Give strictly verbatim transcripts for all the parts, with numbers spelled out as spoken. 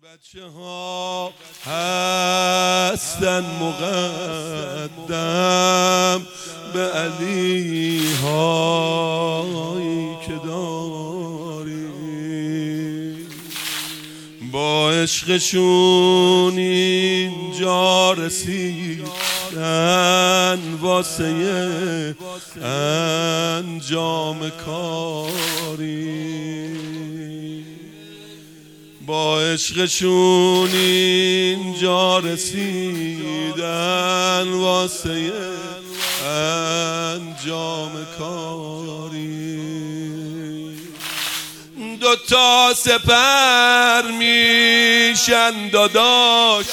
بچه ها هستن مقدم به علی هایی که داری، با عشقشون اینجا رسیدن واسه انجام کاری، با عشقشون اینجا رسیدن واسه انجام کاری. دوتا سپر میشن داداش،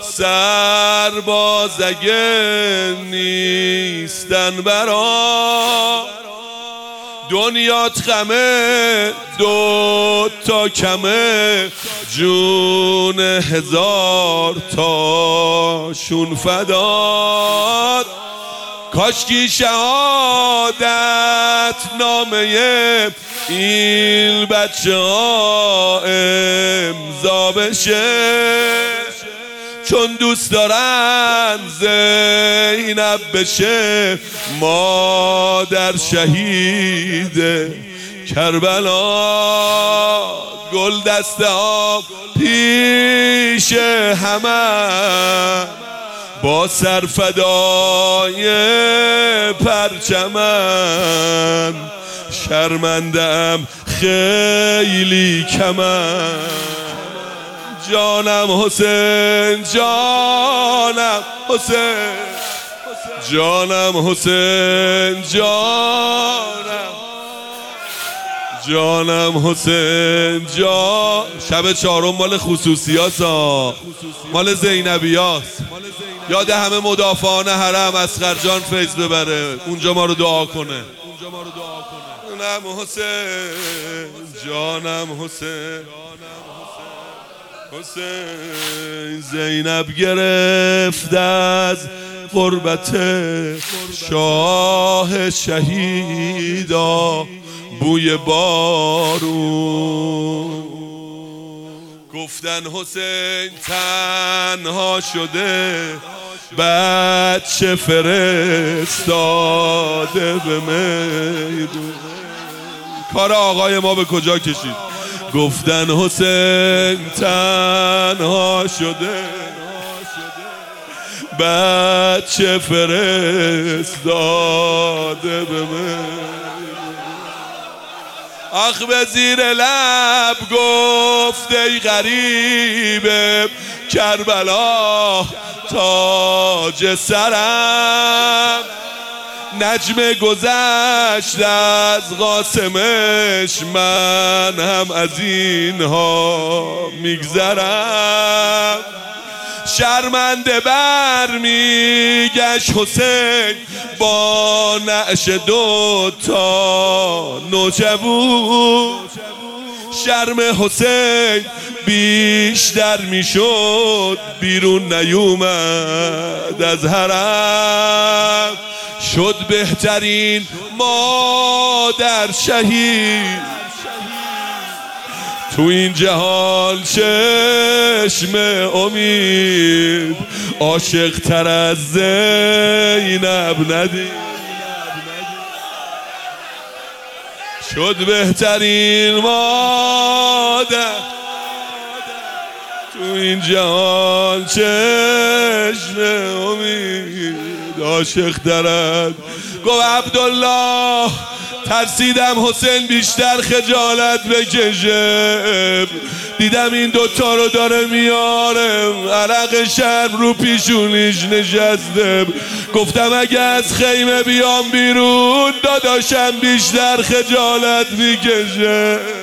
سرباز اگه نیستن برا دنیات غمه، دو تا کمه جون هزار تاشون فداد. کاشکی شهادت نامه این بچه ها امضا بشه، چون دوست دارن زینب بشه مادر شهید کربلا. گل دسته ها پیش همه با سرفدای پرچمن، شرمندم خیلی کمن. جانم حسین، جانم حسین، جانم حسین، جانم جانم حسین جان. شب چهارم مال خصوصیاسا، مال زینبیاس. یاد همه مدافعان حرم اصغر جان فیض ببره، اونجا ما رو دعا کنه. جانم حسین، جانم حسین، حسین. زینب گرفت از غربت شاه شهیدا بوی بارون، گفتن حسین تنها شده بچه فرستاده به میدون. کار آقای ما به کجا کشید؟ گفتن حسین تنها شده بچه فرستاده به من. آخ به زیر لب گفت ای غریبه کربلا تاج سرم، نجم گذشت از قاسمش من هم از اینها میگذرم. شرمنده بر میگشت حسین با نعش دو تا نوجوون، شرم حسین بیشتر میشد بیرون نیومد از حرم. شد بهترین مادر شهید تو این جهان، چشم امید عاشق تر از زینب ندید. شد بهترین مادر تو این جهان، چشم امید عاشق تر از. گفت عبدالله ترسیدم حسین بیشتر خجالت بکشه، دیدم این دوتا رو داره میاره عرق شرم رو پیشونیش نشسته. گفتم اگه از خیمه بیام بیرون داداشم بیشتر خجالت میکشه.